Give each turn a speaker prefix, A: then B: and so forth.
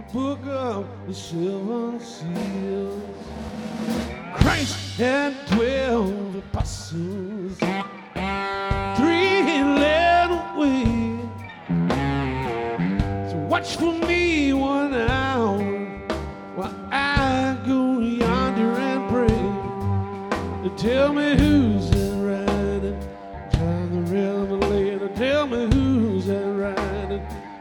A: book of the seven seals. Christ had 12 apostles, 3 led away. So watch for me 1 hour while I go yonder and pray. Tell me who's that riding, try the rhythm later. Tell me who's that riding,